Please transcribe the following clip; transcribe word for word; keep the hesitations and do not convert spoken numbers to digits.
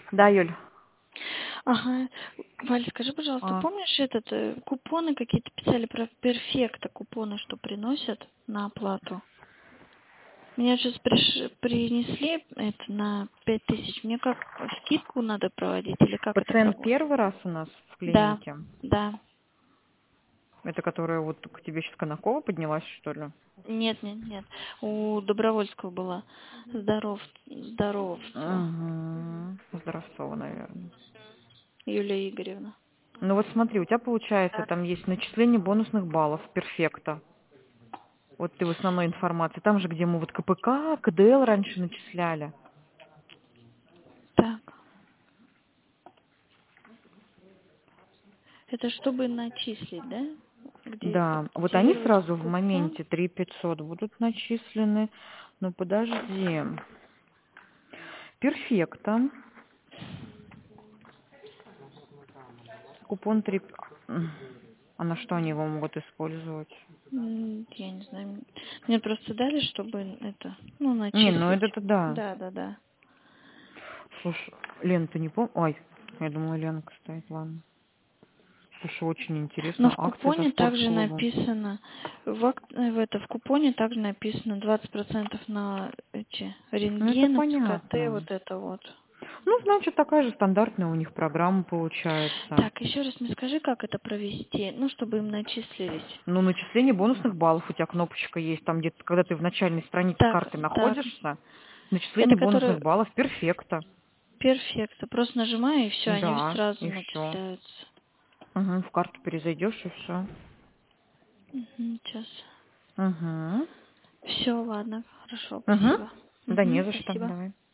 Да, Юль. Ага. Валь, скажи, пожалуйста, А, помнишь этот э, купоны какие-то писали про перфекта, купоны, что приносят на оплату? Меня сейчас приш... принесли это на пять тысяч. Мне как скидку надо проводить или как это пациент проводить? первый раз у нас в Да, клинике. да. Это которая вот к тебе сейчас Конакова поднялась, что ли? Нет, нет, нет. У Добровольского была здоров... здоровство Угу. Здравцова, наверное. Юлия Игоревна. Ну вот смотри, у тебя получается, Так, там есть начисление бонусных баллов, перфекта. Вот ты в основной информации. Там же, где мы вот КПК, КДЛ раньше начисляли. так. Это чтобы начислить, да? Где Да, вот они активировать сразу в купон? моменте три тысячи пятьсот будут начислены. Ну подожди. Перфекта. Купон три. А на что они его могут использовать? М, Я не знаю. Мне просто дали, чтобы это, ну, Не, ну начислить. это-то да. Да, да, да. Слушай, Лен, ты не помнишь? Ой, я думала, Ленка стоит, ладно. Слушай, очень Но интересно. в Акция со купоне также спортклубом. написано, в, ак- э, в, это, в купоне также написано двадцать процентов на эти Ну это рентгены, ЦКТ, понятно. вот это вот. Ну, значит, такая же стандартная у них программа получается. Так, еще раз мне скажи, как это провести, ну, чтобы им начислились. Ну, начисление бонусных баллов, у тебя кнопочка есть, там где-то, когда ты в начальной странице Так, карты так. находишься, Это начисление который бонусных баллов перфекта. перфекто. Просто нажимаю, и все, они Да, сразу и все. начисляются. Угу, в карту перезайдешь и все. Мгм, сейчас. Угу. Все, ладно, хорошо, Угу. спасибо. Да не Мгм, за что, спасибо. давай.